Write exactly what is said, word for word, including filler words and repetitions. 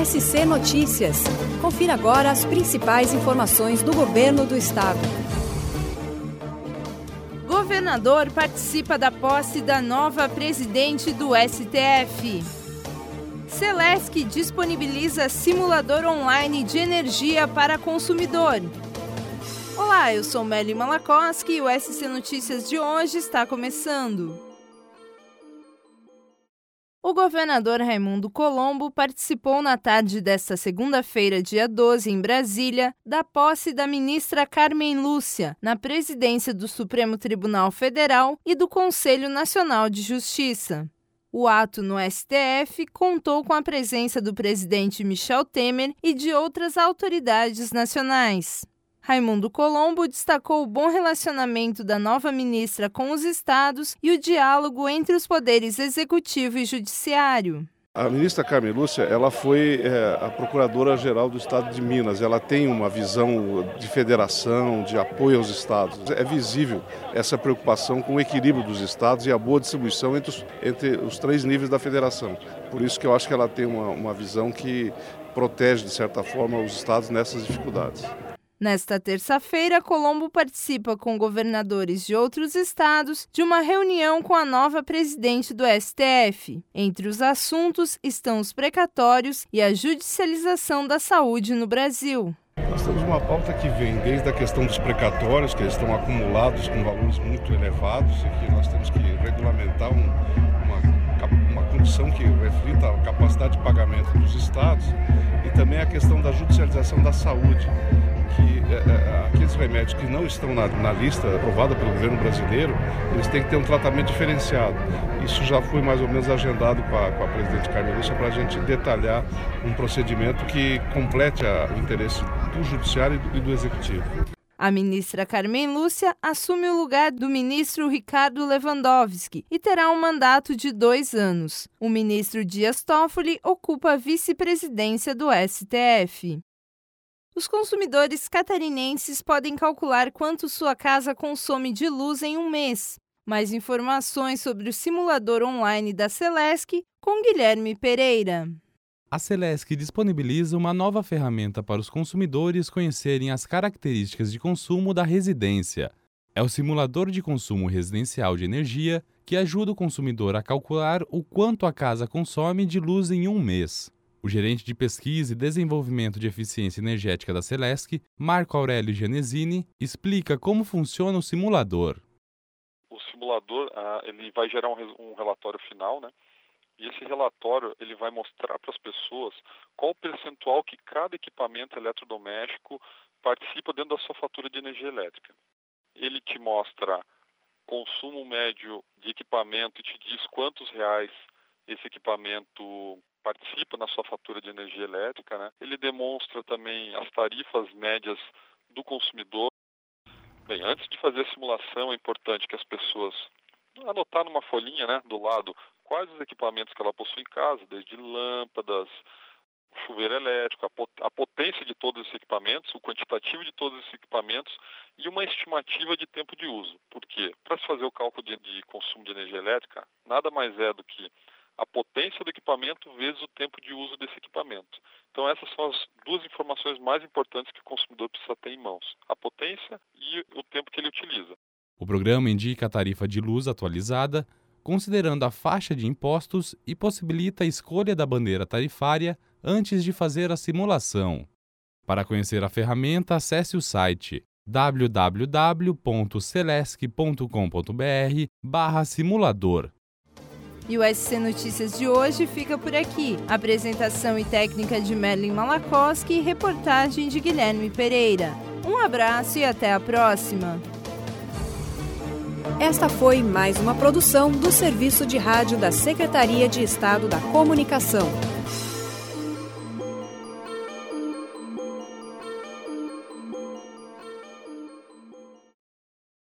S C Notícias. Confira agora as principais informações do Governo do Estado. Governador participa da posse da nova presidente do S T F. Celesc disponibiliza simulador online de energia para consumidor. Olá, eu sou Melly Malakoski e o S C Notícias de hoje está começando. O governador Raimundo Colombo participou na tarde desta segunda-feira, dia doze, em Brasília, da posse da ministra Carmen Lúcia, na presidência do Supremo Tribunal Federal e do Conselho Nacional de Justiça. O ato no S T F contou com a presença do presidente Michel Temer e de outras autoridades nacionais. Raimundo Colombo destacou o bom relacionamento da nova ministra com os estados e o diálogo entre os poderes executivo e judiciário. A ministra Carmen Lúcia, ela foi é, a procuradora-geral do estado de Minas. Ela tem uma visão de federação, de apoio aos estados. É visível essa preocupação com o equilíbrio dos estados e a boa distribuição entre os, entre os três níveis da federação. Por isso que eu acho que ela tem uma, uma visão que protege, de certa forma, os estados nessas dificuldades. Nesta terça-feira, Colombo participa com governadores de outros estados de uma reunião com a nova presidente do S T F. Entre os assuntos estão os precatórios e a judicialização da saúde no Brasil. Nós temos uma pauta que vem desde a questão dos precatórios, que eles estão acumulados com valores muito elevados e que nós temos que regulamentar um, uma, uma condição que reflita a capacidade de pagamento dos estados, e também a questão da judicialização da saúde. Que é, é, aqueles remédios que não estão na, na lista aprovada pelo governo brasileiro, eles têm que ter um tratamento diferenciado. Isso já foi mais ou menos agendado com a, com a presidente Carmen Lúcia para a gente detalhar um procedimento que complete a, o interesse do judiciário e do, e do executivo. A ministra Carmen Lúcia assume o lugar do ministro Ricardo Lewandowski e terá um mandato de dois anos. O ministro Dias Toffoli ocupa a vice-presidência do S T F. Os consumidores catarinenses podem calcular quanto sua casa consome de luz em um mês. Mais informações sobre o simulador online da Celesc com Guilherme Pereira. A Celesc disponibiliza uma nova ferramenta para os consumidores conhecerem as características de consumo da residência. É o simulador de consumo residencial de energia que ajuda o consumidor a calcular o quanto a casa consome de luz em um mês. O gerente de pesquisa e desenvolvimento de eficiência energética da Celesc, Marco Aurélio Gianesini, explica como funciona o simulador. O simulador ah, ele vai gerar um, um relatório final, né? E esse relatório ele vai mostrar para as pessoas qual o percentual que cada equipamento eletrodoméstico participa dentro da sua fatura de energia elétrica. Ele te mostra consumo médio de equipamento e te diz quantos reais esse equipamento participa na sua fatura de energia elétrica, né? Ele demonstra também as tarifas médias do consumidor. Bem, antes de fazer a simulação, é importante que as pessoas anotar numa folhinha, né, do lado, quais os equipamentos que ela possui em casa, desde lâmpadas, chuveiro elétrico, a potência de todos esses equipamentos, o quantitativo de todos esses equipamentos e uma estimativa de tempo de uso. Por quê? Para se fazer o cálculo de, de consumo de energia elétrica, nada mais é do que a potência do equipamento vezes o tempo de uso desse equipamento. Então essas são as duas informações mais importantes que o consumidor precisa ter em mãos: a potência e o tempo que ele utiliza. O programa indica a tarifa de luz atualizada, considerando a faixa de impostos, e possibilita a escolha da bandeira tarifária antes de fazer a simulação. Para conhecer a ferramenta, acesse o site w w w ponto celesc ponto com ponto b r barra simulador. E o S C Notícias de hoje fica por aqui. Apresentação e técnica de Melly Malakoski e reportagem de Guilherme Pereira. Um abraço e até a próxima. Esta foi mais uma produção do Serviço de Rádio da Secretaria de Estado da Comunicação.